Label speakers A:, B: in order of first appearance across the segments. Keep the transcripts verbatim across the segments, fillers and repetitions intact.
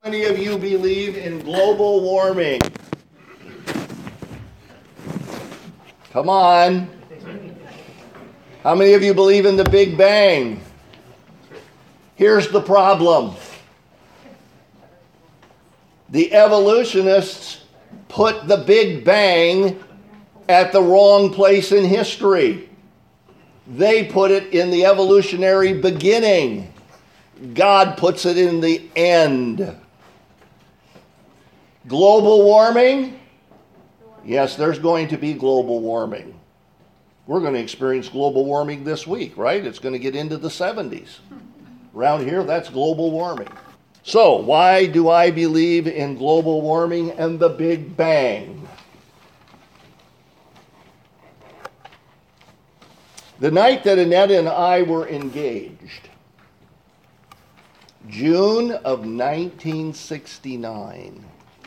A: How many of you believe in global warming? Come on. How many of you believe in the Big Bang? Here's the problem. The evolutionists put the Big Bang at the wrong place in history. They put it in the evolutionary beginning. God puts it in the end. Global warming? Yes, there's going to be global warming. We're going to experience global warming this week, right? It's going to get into the seventies. Around here, that's global warming. So, why do I believe in global warming and the Big Bang? The night that Annette and I were engaged, June of nineteen sixty-nine,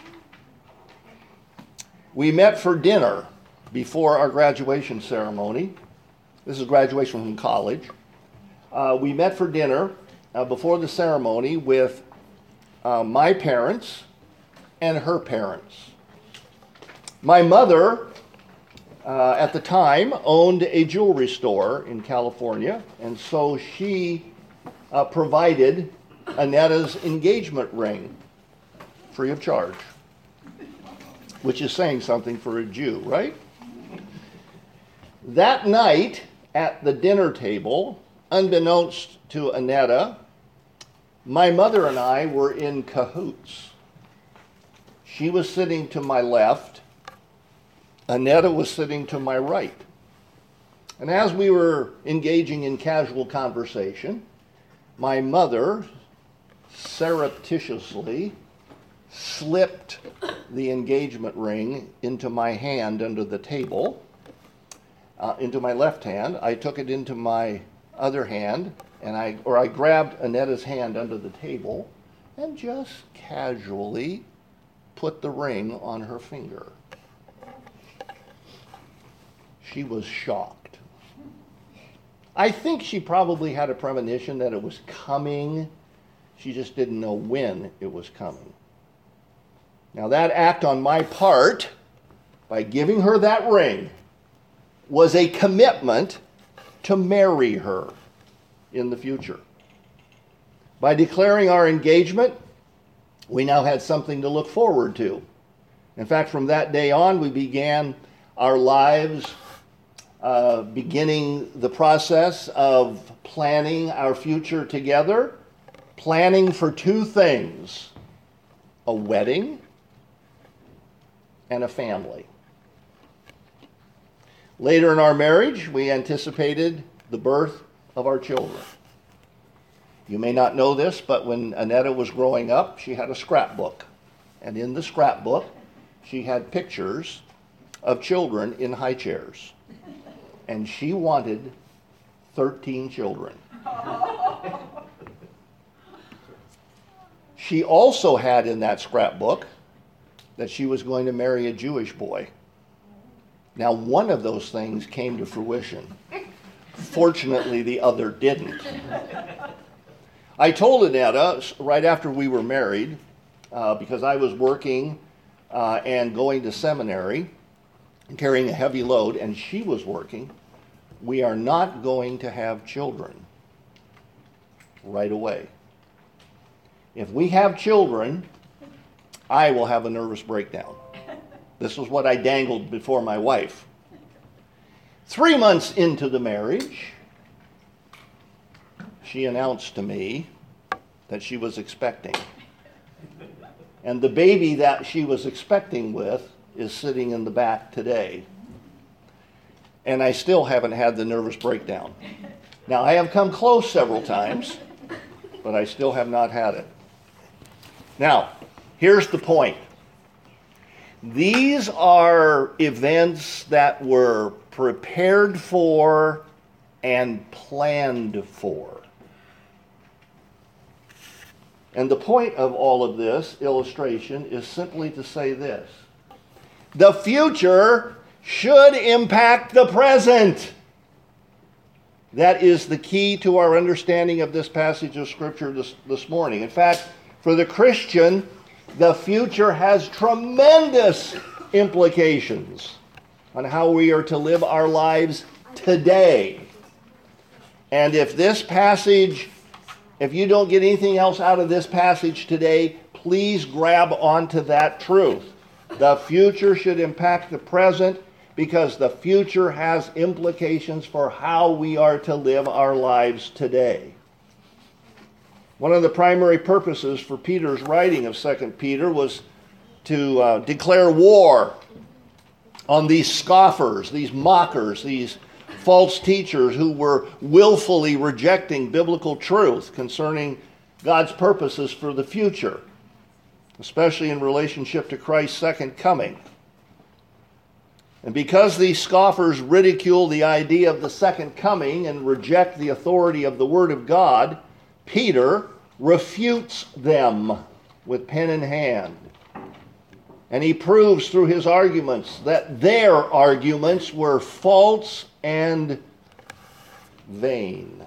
A: we met for dinner before our graduation ceremony. This is graduation from college. Uh, we met for dinner uh, before the ceremony with uh, my parents and her parents. My mother, uh, at the time, owned a jewelry store in California, and so she uh, provided Annetta's engagement ring free of charge, which is saying something for a Jew, right? That night at the dinner table, unbeknownst to Annetta, my mother and I were in cahoots. She was sitting to my left, Annetta was sitting to my right. And as we were engaging in casual conversation, my mother surreptitiously slipped the engagement ring into my hand under the table, uh, into my left hand. I took it into my other hand, and I, or I grabbed Annetta's hand under the table and just casually put the ring on her finger. She was shocked. I think she probably had a premonition that it was coming. She just didn't know when it was coming. Now, that act on my part, by giving her that ring, was a commitment to marry her in the future. By declaring our engagement, we now had something to look forward to. In fact, from that day on, we began our lives, uh, beginning the process of planning our future together, planning for two things: a wedding and a family. Later in our marriage, we anticipated the birth of our children. You may not know this, but when Annetta was growing up, she had a scrapbook. And in the scrapbook, she had pictures of children in high chairs. And she wanted thirteen children. She also had in that scrapbook that she was going to marry a Jewish boy. Now, one of those things came to fruition. Fortunately, the other didn't. I told Annetta right after we were married, uh, because I was working uh, and going to seminary and carrying a heavy load, and she was working, we are not going to have children right away. If we have children, I will have a nervous breakdown. This was what I dangled before my wife. Three months into the marriage, she announced to me that she was expecting. And the baby that she was expecting with is sitting in the back today. And I still haven't had the nervous breakdown. Now, I have come close several times, but I still have not had it. Now, here's the point. These are events that were prepared for and planned for. And the point of all of this illustration is simply to say this: the future should impact the present. That is the key to our understanding of this passage of Scripture this, this morning. In fact, For the Christian, the future has tremendous implications on how we are to live our lives today. And if this passage, if you don't get anything else out of this passage today, please grab onto that truth. The future should impact the present because the future has implications for how we are to live our lives today. One of the primary purposes for Peter's writing of Second Peter was to uh, declare war on these scoffers, these mockers, these false teachers who were willfully rejecting biblical truth concerning God's purposes for the future, especially in relationship to Christ's second coming. And because these scoffers ridicule the idea of the second coming and reject the authority of the Word of God, Peter refutes them with pen in hand. And he proves through his arguments that their arguments were false and vain.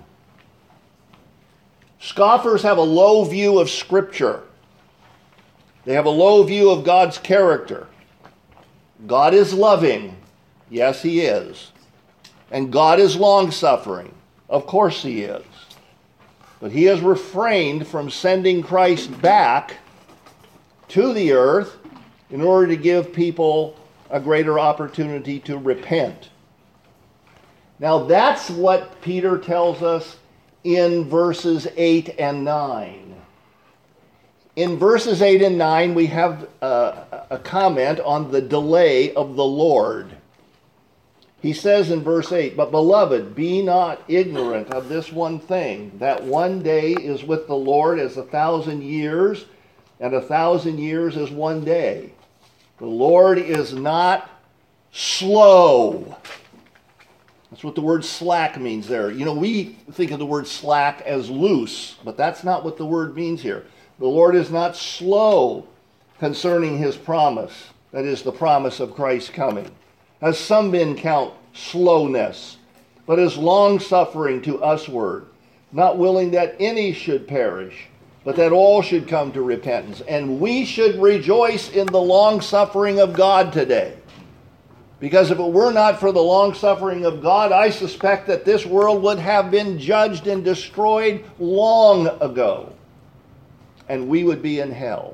A: Scoffers have a low view of Scripture. They have a low view of God's character. God is loving. Yes, He is. And God is long-suffering. Of course He is. But He has refrained from sending Christ back to the earth in order to give people a greater opportunity to repent. Now that's what Peter tells us in verses eight and nine. In verses eight and nine, we have uh, a comment on the delay of the Lord. He says in verse eight, "But beloved, be not ignorant of this one thing, that one day is with the Lord as a thousand years, and a thousand years as one day. The Lord is not slow." That's what the word slack means there. You know, we think of the word slack as loose, but that's not what the word means here. The Lord is not slow concerning His promise, that is, the promise of Christ's coming, as some men count slowness, but is long-suffering to usward, not willing that any should perish, but that all should come to repentance. And we should rejoice in the long-suffering of God today. Because if it were not for the long-suffering of God, I suspect that this world would have been judged and destroyed long ago. And we would be in hell.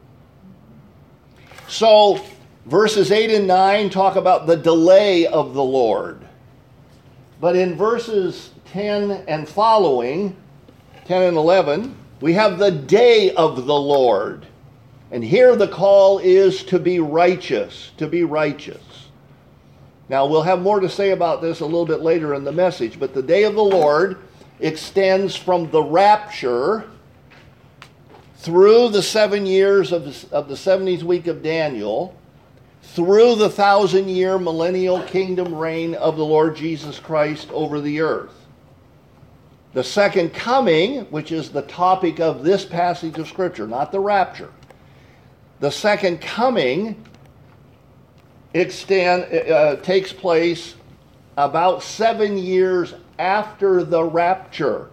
A: So, verses eight and nine talk about the delay of the Lord. But in verses ten and following, ten and eleven, we have the day of the Lord. And here the call is to be righteous, to be righteous. Now, we'll have more to say about this a little bit later in the message, but the day of the Lord extends from the rapture through the seven years of the, of the seventieth week of Daniel, through the thousand-year millennial kingdom reign of the Lord Jesus Christ over the earth. The second coming, which is the topic of this passage of Scripture, not the rapture. The second coming extend, uh, takes place about seven years after the rapture.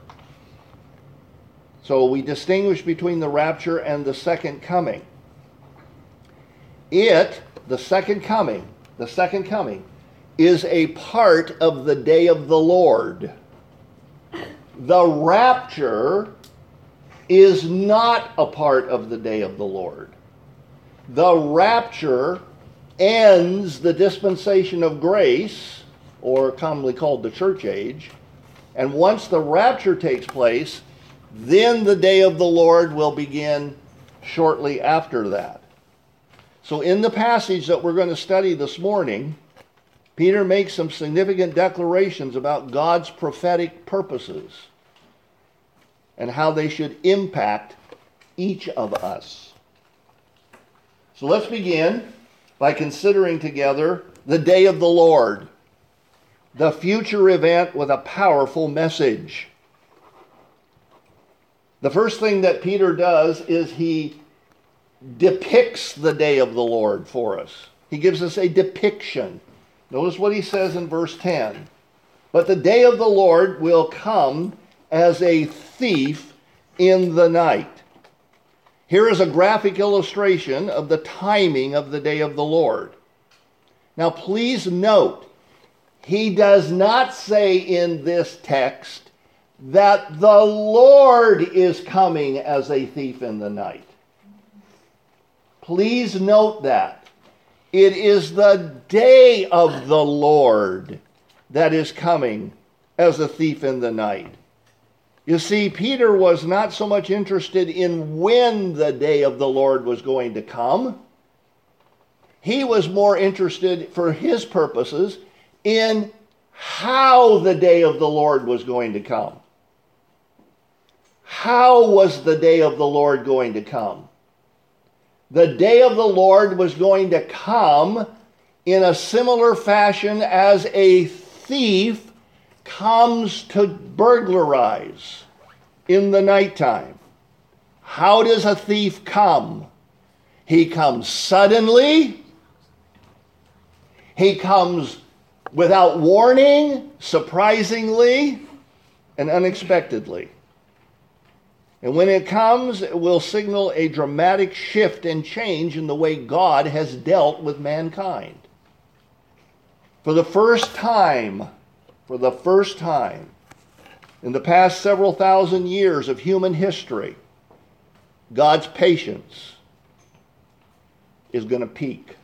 A: So we distinguish between the rapture and the second coming. It, the second coming, the second coming, is a part of the day of the Lord. The rapture is not a part of the day of the Lord. The rapture ends the dispensation of grace, or commonly called the church age, and once the rapture takes place, then the day of the Lord will begin shortly after that. So in the passage that we're going to study this morning, Peter makes some significant declarations about God's prophetic purposes and how they should impact each of us. So let's begin by considering together the day of the Lord, the future event with a powerful message. The first thing that Peter does is he depicts the day of the Lord for us. He gives us a depiction. Notice what he says in verse ten. "But the day of the Lord will come as a thief in the night. Here is a graphic illustration of the timing of the day of the Lord. Now please note, he does not say in this text that the Lord is coming as a thief in the night. Please note that. It is the day of the Lord that is coming as a thief in the night. You see, Peter was not so much interested in when the day of the Lord was going to come. He was more interested, for his purposes, in how the day of the Lord was going to come. How was the day of the Lord going to come? The day of the Lord was going to come in a similar fashion as a thief comes to burglarize in the nighttime. How does a thief come? He comes suddenly. He comes without warning, surprisingly, and unexpectedly. And when it comes, it will signal a dramatic shift and change in the way God has dealt with mankind. For the first time, for the first time, in the past several thousand years of human history, God's patience is going to peak.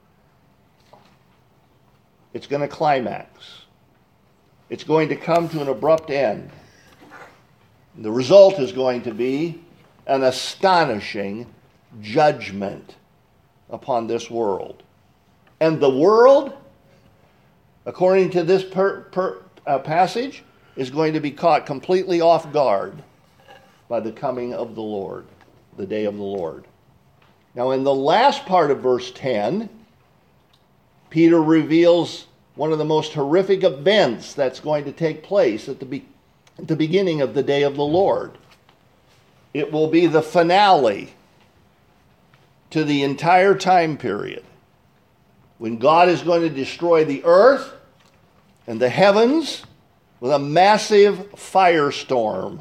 A: It's going to climax. It's going to come to an abrupt end. The result is going to be an astonishing judgment upon this world. And the world, according to this per, per, uh, passage, is going to be caught completely off guard by the coming of the Lord, the day of the Lord. Now, in the last part of verse ten, Peter reveals one of the most horrific events that's going to take place at the beginning. At the beginning of the day of the Lord. It will be the finale to the entire time period when God is going to destroy the earth and the heavens with a massive firestorm.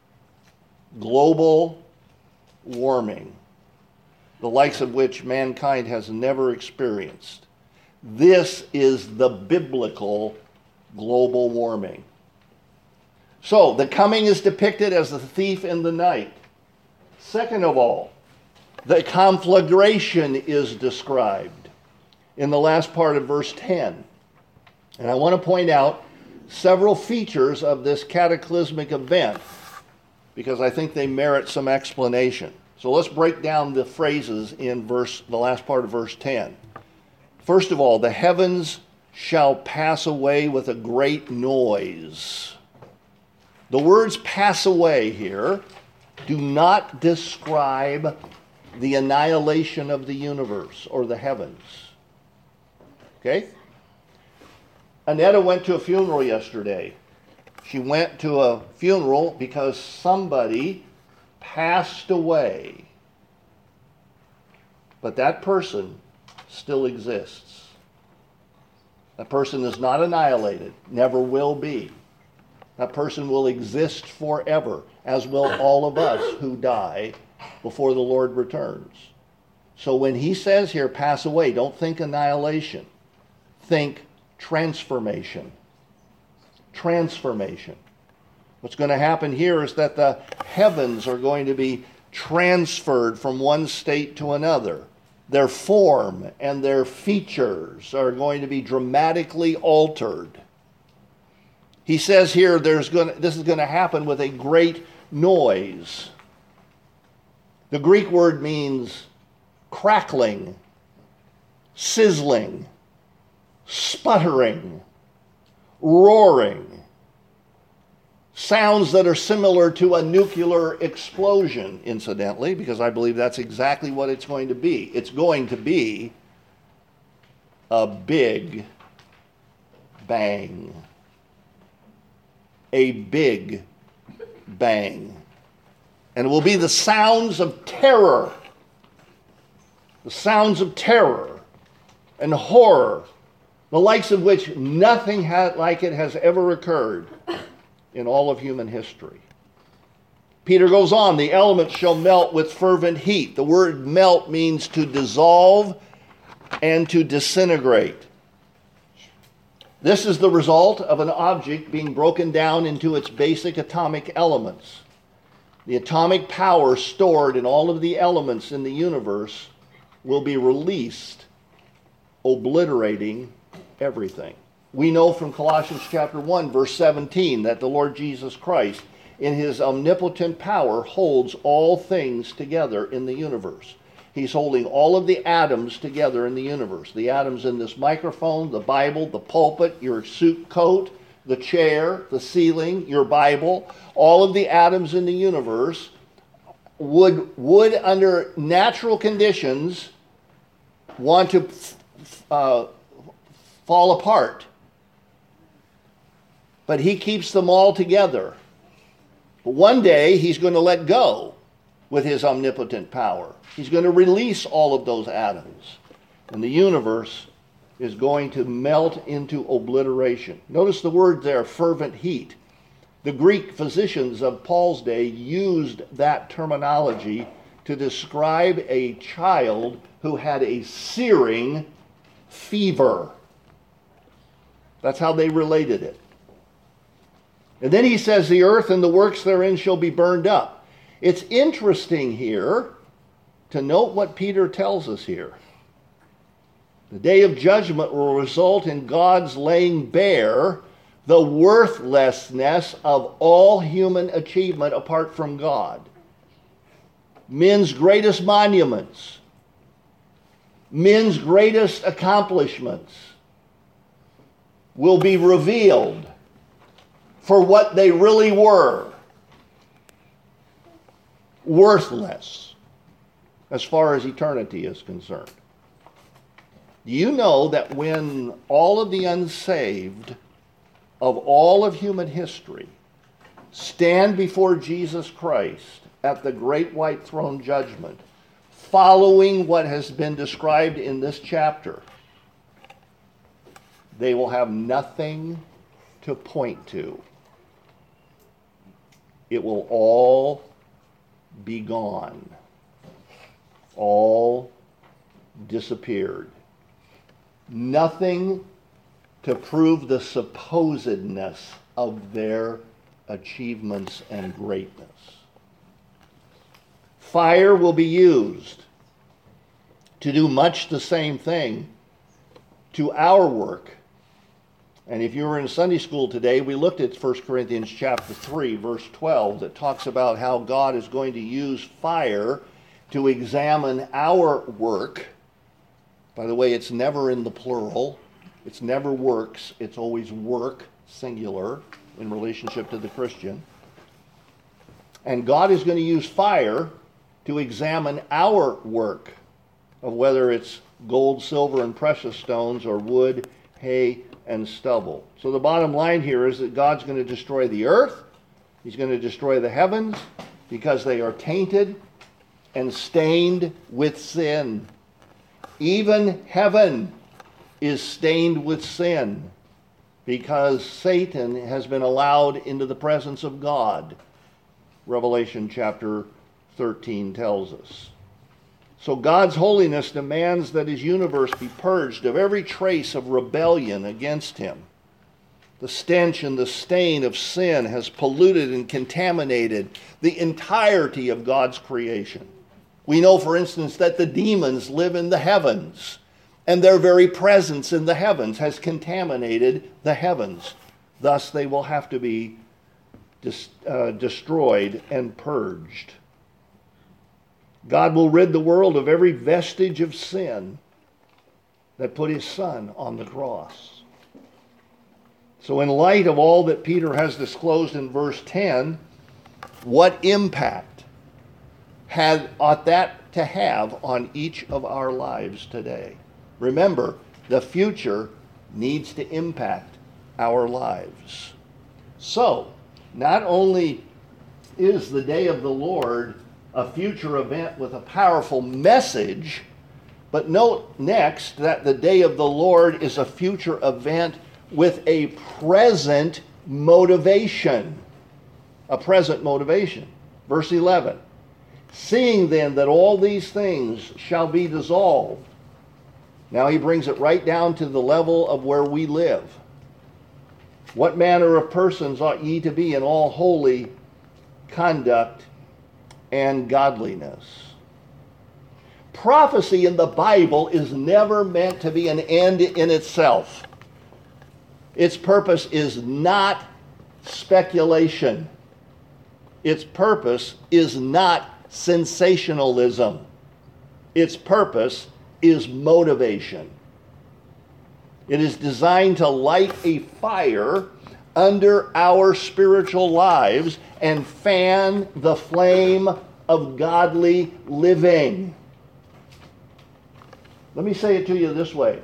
A: Global warming, the likes of which mankind has never experienced. This is the biblical global warming. So, the coming is depicted as the thief in the night. Second of all, the conflagration is described in the last part of verse ten. And I want to point out several features of this cataclysmic event because I think they merit some explanation. So let's break down the phrases in verse, the last part of verse ten. First of all, the heavens shall pass away with a great noise. The words pass away here do not describe the annihilation of the universe or the heavens. Okay? Annetta went to a funeral yesterday. She went to a funeral because somebody passed away. But that person still exists. That person is not annihilated, never will be. That person will exist forever, as will all of us who die before the Lord returns. So when he says here, pass away, don't think annihilation. Think transformation. Transformation. What's going to happen here is that the heavens are going to be transferred from one state to another. Their form and their features are going to be dramatically altered. He says here there's going to, this is going to happen with a great noise. The Greek word means crackling, sizzling, sputtering, roaring. Sounds that are similar to a nuclear explosion, incidentally, because I believe that's exactly what it's going to be. It's going to be a big bang. A big bang. And it will be the sounds of terror. The sounds of terror and horror, the likes of which nothing had, like it has ever occurred in all of human history. Peter goes on, the elements shall melt with fervent heat. The word melt means to dissolve and to disintegrate. This is the result of an object being broken down into its basic atomic elements. The atomic power stored in all of the elements in the universe will be released, obliterating everything. We know from Colossians chapter one, verse seventeen, that the Lord Jesus Christ, in his omnipotent power, holds all things together in the universe. He's holding all of the atoms together in the universe. The atoms in this microphone, the Bible, the pulpit, your suit coat, the chair, the ceiling, your Bible, all of the atoms in the universe would, would under natural conditions, want to uh, fall apart. But he keeps them all together. But one day he's going to let go with his omnipotent power. He's going to release all of those atoms. And the universe is going to melt into obliteration. Notice the word there, fervent heat. The Greek physicians of Paul's day used that terminology to describe a child who had a searing fever. That's how they related it. And then he says, the earth and the works therein shall be burned up. It's interesting here to note what Peter tells us here. The day of judgment will result in God's laying bare the worthlessness of all human achievement apart from God. Men's greatest monuments, men's greatest accomplishments will be revealed for what they really were. Worthless as far as eternity is concerned. Do you know that when all of the unsaved of all of human history stand before Jesus Christ at the great white throne judgment, following what has been described in this chapter, they will have nothing to point to. It will all be gone. All disappeared. Nothing to prove the supposedness of their achievements and greatness. Fire will be used to do much the same thing to our work. And if you were in Sunday school today, we looked at First Corinthians chapter three, verse twelve, that talks about how God is going to use fire to examine our work. By the way, it's never in the plural. It's never works. It's always work, singular, in relationship to the Christian. And God is going to use fire to examine our work, of whether it's gold, silver, and precious stones, or wood, hay, and stubble. So the bottom line here is that God's going to destroy the earth. He's going to destroy the heavens because they are tainted and stained with sin. Even heaven is stained with sin because Satan has been allowed into the presence of God. Revelation chapter thirteen tells us. So God's holiness demands that his universe be purged of every trace of rebellion against him. The stench and the stain of sin has polluted and contaminated the entirety of God's creation. We know, for instance, that the demons live in the heavens, and their very presence in the heavens has contaminated the heavens. Thus, they will have to be dis- uh, destroyed and purged. God will rid the world of every vestige of sin that put his Son on the cross. So in light of all that Peter has disclosed in verse ten, what impact had, ought that to have on each of our lives today? Remember, the future needs to impact our lives. So, not only is the day of the Lord a future event with a powerful message, but note next that the day of the Lord is a future event with a present motivation. A present motivation. Verse eleven. Seeing then that all these things shall be dissolved. Now he brings it right down to the level of where we live. What manner of persons ought ye to be in all holy conduct and godliness? Prophecy in the Bible is never meant to be an end in itself. Its purpose is not speculation. Its purpose is not sensationalism. Its purpose is motivation. It is designed to light a fire under our spiritual lives and fan the flame of godly living. Let me say it to you this way.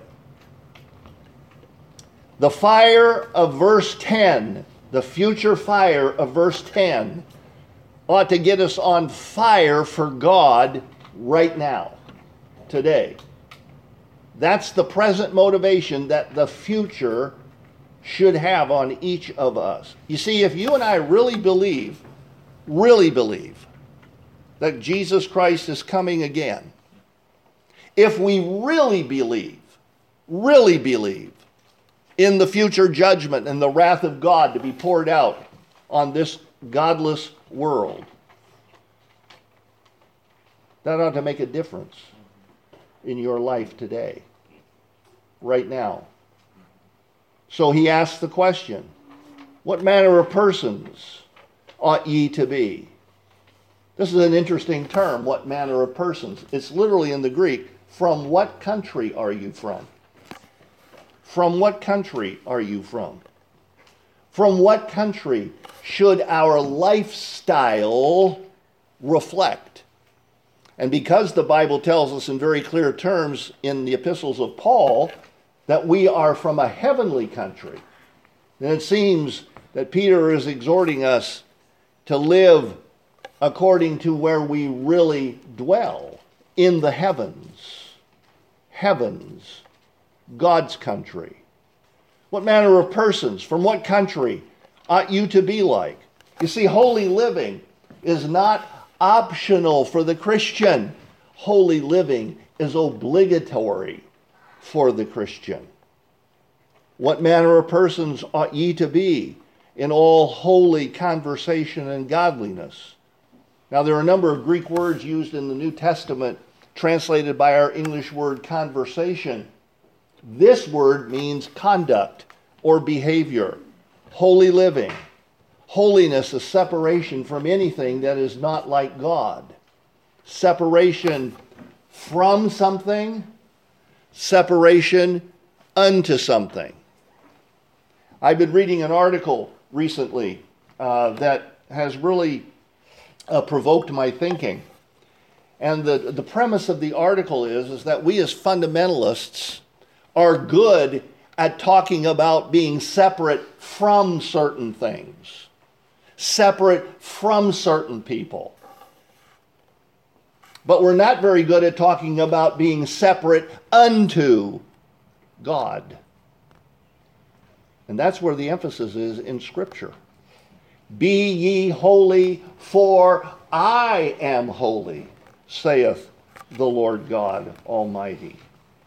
A: The fire of verse ten, the future fire of verse ten, ought to get us on fire for God right now, today. That's the present motivation that the future should have on each of us. You see, if you and I really believe, really believe that Jesus Christ is coming again, if we really believe, really believe in the future judgment and the wrath of God to be poured out on this godless world, that ought to make a difference in your life today, right now. So he asks the question, what manner of persons ought ye to be? This is an interesting term, what manner of persons. It's literally in the Greek, from what country are you from? From what country are you from? From what country should our lifestyle reflect? And because the Bible tells us in very clear terms in the epistles of Paul that we are from a heavenly country, then it seems that Peter is exhorting us to live according to where we really dwell, in the heavens. Heavens, God's country. What manner of persons, from what country ought you to be like? You see, holy living is not optional for the Christian. Holy living is obligatory for the Christian. What manner of persons ought ye to be in all holy conversation and godliness? Now, there are a number of Greek words used in the New Testament translated by our English word conversation. This word means conduct or behavior, holy living. Holiness is separation from anything that is not like God. Separation from something, separation unto something. I've been reading an article recently uh, that has really uh, provoked my thinking. And the, the premise of the article is, is that we as fundamentalists are good at talking about being separate from certain things, separate from certain people. But we're not very good at talking about being separate unto God. And that's where the emphasis is in Scripture. Be ye holy, for I am holy, saith the Lord God Almighty.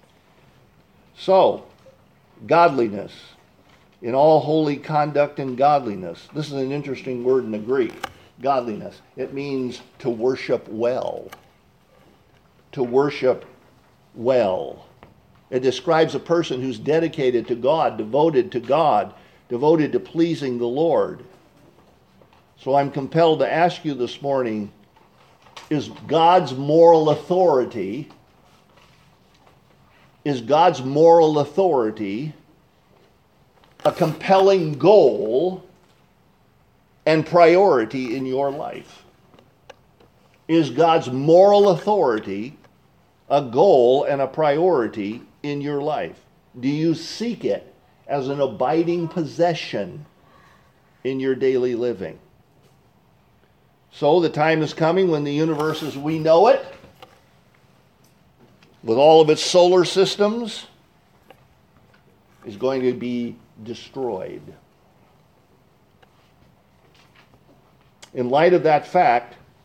A: So, godliness, in all holy conduct and godliness. This is an interesting word in the Greek, godliness. It means to worship well. To worship well. It describes a person who's dedicated to God, devoted to God, devoted to pleasing the Lord. So I'm compelled to ask you this morning, is God's moral authority, is God's moral authority a compelling goal and priority in your life? Is God's moral authority a goal and a priority in your life? Do you seek it as an abiding possession in your daily living? So the time is coming when the universe as we know it, with all of its solar systems, is going to be destroyed. In light of that fact,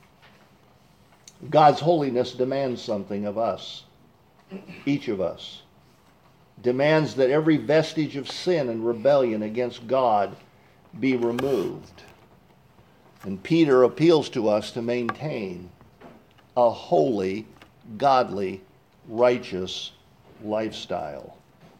A: God's holiness demands something of us, each of us. Demands that every vestige of sin and rebellion against God be removed. And Peter appeals to us to maintain a holy, godly, righteous lifestyle.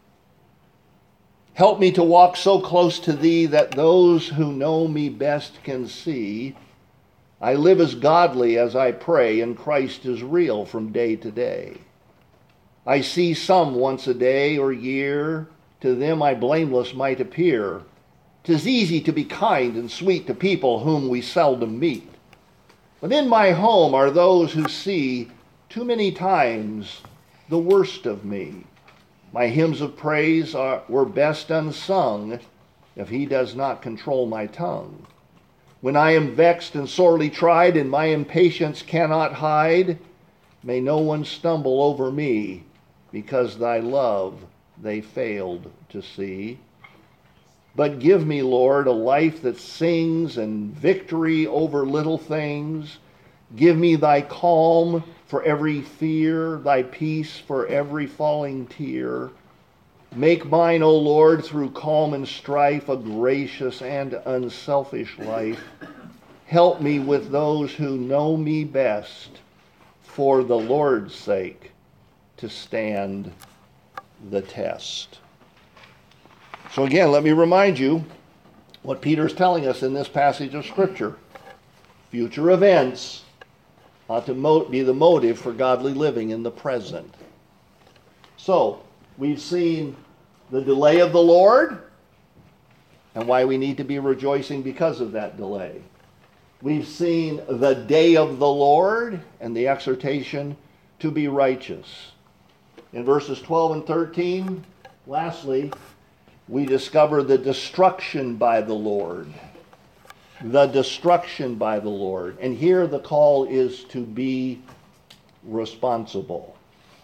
A: Help me to walk so close to thee that those who know me best can see I live as godly as I pray, and Christ is real from day to day. I see some once a day or year, to them I blameless might appear. 'Tis easy to be kind and sweet to people whom we seldom meet. But in my home are those who see too many times the worst of me. My hymns of praise are, were best unsung if he does not control my tongue. When I am vexed and sorely tried and my impatience cannot hide, may no one stumble over me, because thy love they failed to see. But give me, Lord, a life that sings and victory over little things. Give me thy calm for every fear, thy peace for every falling tear. Make mine, O Lord, through calm and strife, a gracious and unselfish life. Help me with those who know me best, for the Lord's sake, to stand the test. So again, let me remind you what Peter's telling us in this passage of Scripture. Future events ought to mo- be the motive for godly living in the present. So, we've seen the delay of the Lord and why we need to be rejoicing because of that delay. We've seen the day of the Lord and the exhortation to be righteous. In verses twelve and thirteen, lastly, we discover the destruction by the Lord. The destruction by the Lord. And here the call is to be responsible.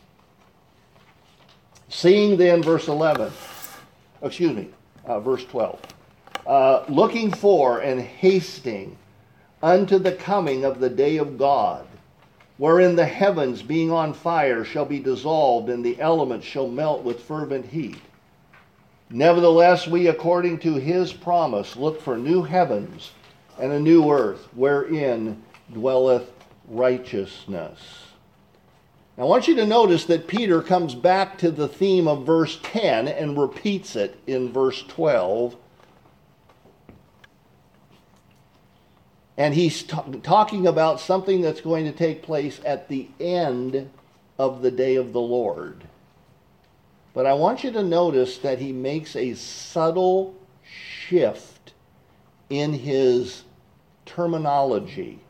A: Seeing then, verse eleven, excuse me, uh, verse twelve. Uh, looking for and hasting unto the coming of the day of God, wherein the heavens, being on fire, shall be dissolved, and the elements shall melt with fervent heat. Nevertheless, we, according to his promise, look for new heavens and a new earth, wherein dwelleth righteousness. Now, I want you to notice that Peter comes back to the theme of verse ten and repeats it in verse twelve. And he's t- talking about something that's going to take place at the end of the day of the Lord. But I want you to notice that he makes a subtle shift in his terminology.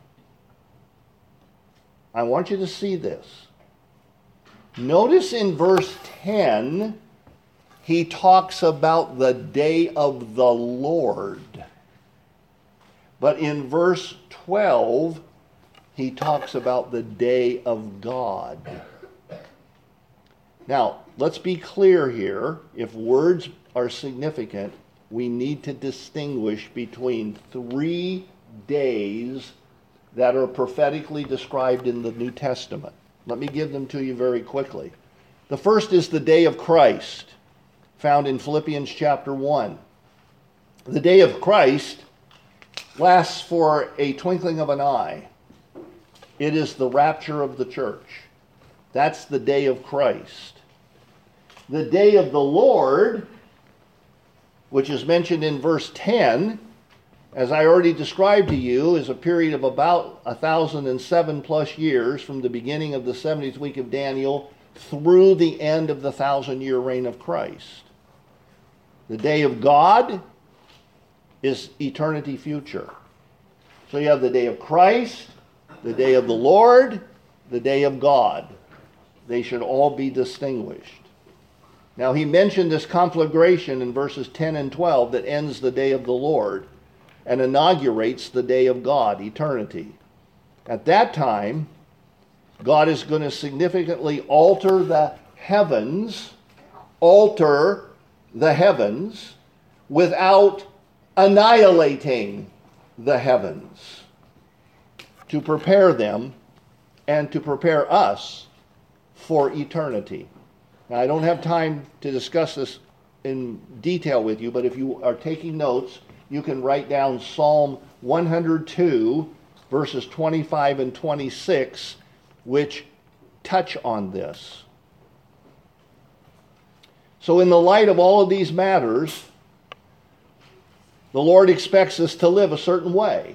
A: I want you to see this. Notice in verse ten, he talks about the day of the Lord. But in verse twelve, he talks about the day of God. Now, let's be clear here. If words are significant, we need to distinguish between three days that are prophetically described in the New Testament. Let me give them to you very quickly. The first is the day of Christ, found in Philippians chapter one. The day of Christ lasts for a twinkling of an eye. It is the rapture of the church. That's the day of Christ. The day of the Lord, which is mentioned in verse ten, as I already described to you, is a period of about one thousand seven plus years from the beginning of the seventieth week of Daniel through the end of the thousand-year reign of Christ. The day of God is eternity future. So you have the day of Christ, the day of the Lord, the day of God. They should all be distinguished. Now he mentioned this conflagration in verses ten and twelve that ends the day of the Lord and inaugurates the day of God, eternity. At that time, God is going to significantly alter the heavens, alter the heavens without annihilating the heavens, to prepare them and to prepare us for eternity. Now, I don't have time to discuss this in detail with you, but if you are taking notes, you can write down Psalm one hundred two, verses twenty-five and twenty-six, which touch on this. So in the light of all of these matters, the Lord expects us to live a certain way.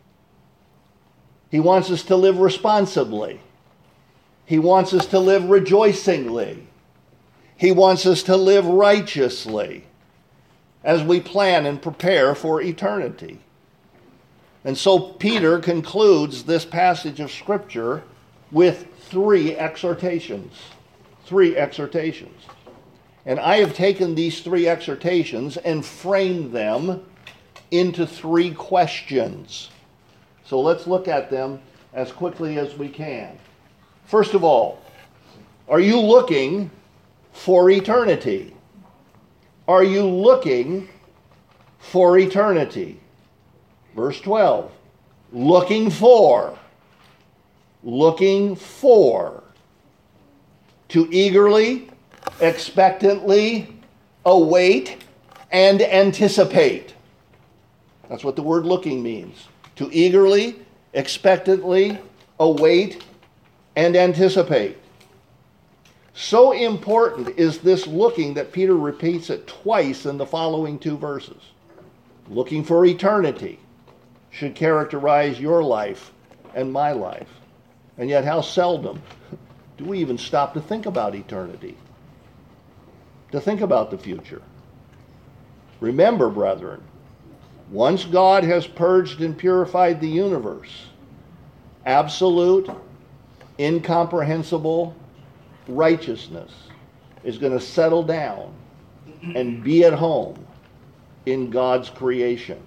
A: He wants us to live responsibly. He wants us to live rejoicingly. He wants us to live righteously as we plan and prepare for eternity. And so Peter concludes this passage of Scripture with three exhortations. Three exhortations. And I have taken these three exhortations and framed them into three questions. So let's look at them as quickly as we can. First of all, are you looking for eternity? Are you looking for eternity? Verse twelve, looking for. Looking for. To eagerly, expectantly await and anticipate. That's what the word looking means. To eagerly, expectantly await and anticipate. So important is this looking that Peter repeats it twice in the following two verses. Looking for eternity should characterize your life and my life. And yet how seldom do we even stop to think about eternity? To think about the future. Remember, brethren, once God has purged and purified the universe, absolute, incomprehensible righteousness is going to settle down and be at home in God's creation.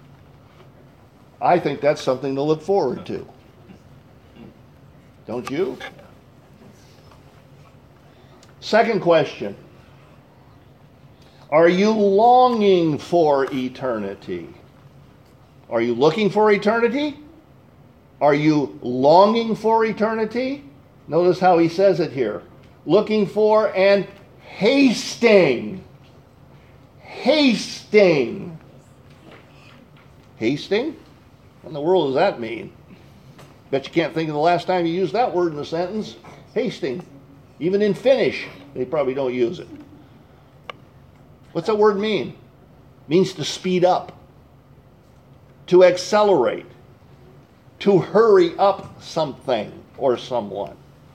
A: I think that's something to look forward to. Don't you? Second question. Are you longing for eternity? Are you looking for eternity? Are you longing for eternity? Notice how he says it here. Looking for and hasting. Hasting. Hasting? What in the world does that mean? Bet you can't think of the last time you used that word in a sentence. Hasting. Even in Finnish, they probably don't use it. What's that word mean? It means to speed up, to accelerate, to hurry up something or someone.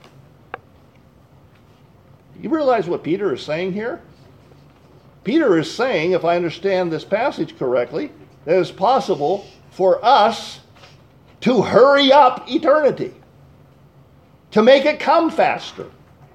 A: You realize what Peter is saying here? Peter is saying, if I understand this passage correctly, that it's possible for us to hurry up eternity, to make it come faster.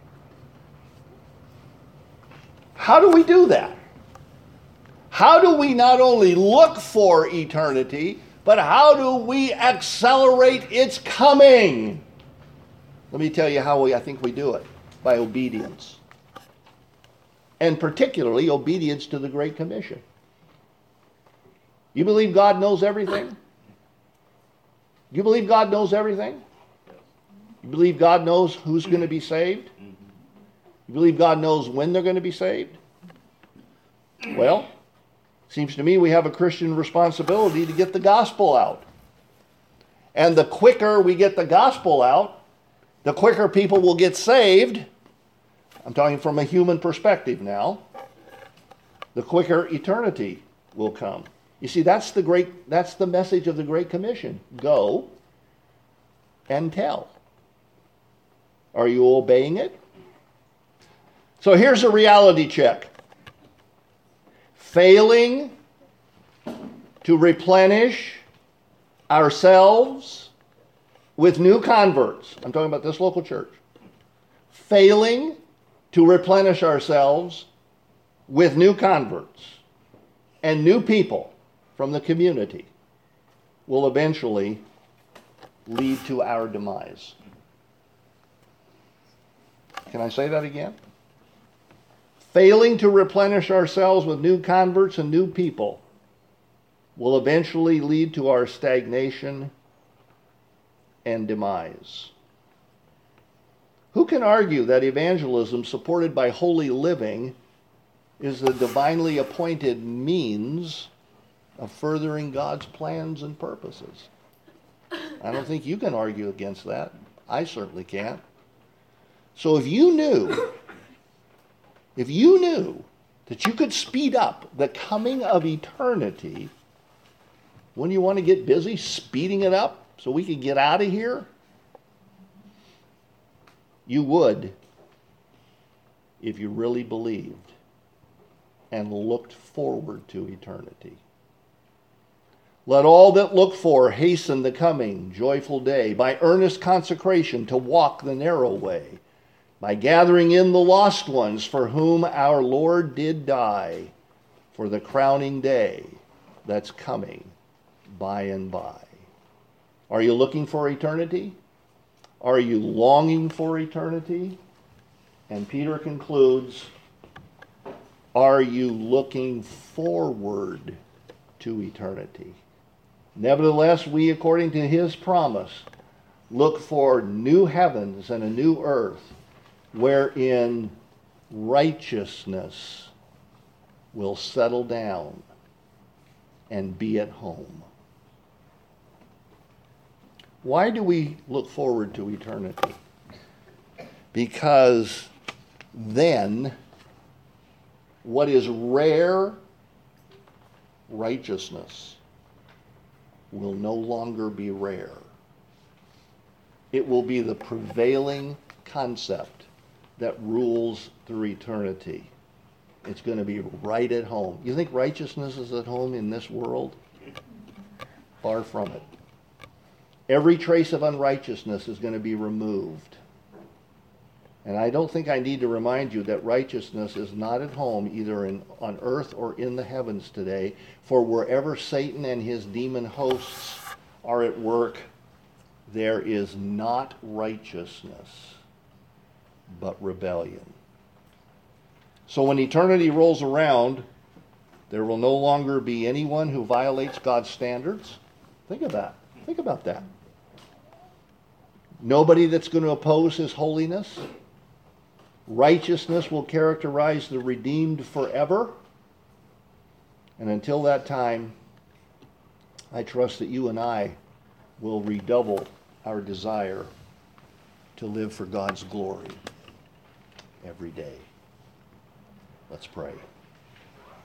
A: How do we do that? How do we not only look for eternity, but how do we accelerate its coming? Let me tell you how we, I think we do it. By obedience. And particularly obedience to the Great Commission. You believe God knows everything? You believe God knows everything? You believe God knows who's going to be saved? You believe God knows when they're going to be saved? Well, seems to me we have a Christian responsibility to get the gospel out. And the quicker we get the gospel out, the quicker people will get saved. I'm talking from a human perspective now. The quicker eternity will come. You see, that's the great, that's the message of the Great Commission. Go and tell. Are you obeying it? So here's a reality check. Failing to replenish ourselves with new converts. I'm talking about this local church. Failing to replenish ourselves with new converts and new people from the community will eventually lead to our demise. Can I say that again? Failing to replenish ourselves with new converts and new people will eventually lead to our stagnation and demise. Who can argue that evangelism supported by holy living is the divinely appointed means of furthering God's plans and purposes? I don't think you can argue against that. I certainly can't. So if you knew, if you knew that you could speed up the coming of eternity, wouldn't you want to get busy speeding it up so we could get out of here? You would if you really believed and looked forward to eternity. Let all that look for hasten the coming joyful day by earnest consecration to walk the narrow way, by gathering in the lost ones for whom our Lord did die, for the crowning day that's coming by and by. Are you looking for eternity? Are you longing for eternity? And Peter concludes, are you looking forward to eternity? Nevertheless, we, according to his promise, look for new heavens and a new earth, wherein righteousness will settle down and be at home. Why do we look forward to eternity? Because then what is rare, righteousness, will no longer be rare. It will be the prevailing concept that rules through eternity. It's going to be right at home. You think righteousness is at home in this world? Far from it. Every trace of unrighteousness is going to be removed. And I don't think I need to remind you that righteousness is not at home either in, on earth or in the heavens today, for wherever Satan and his demon hosts are at work, there is not righteousness, but rebellion. So when eternity rolls around, there will no longer be anyone who violates God's standards. Think of that. Think about that. Nobody that's going to oppose his holiness. Righteousness will characterize the redeemed forever. And until that time, I trust that you and I will redouble our desire to live for God's glory every day. Let's pray.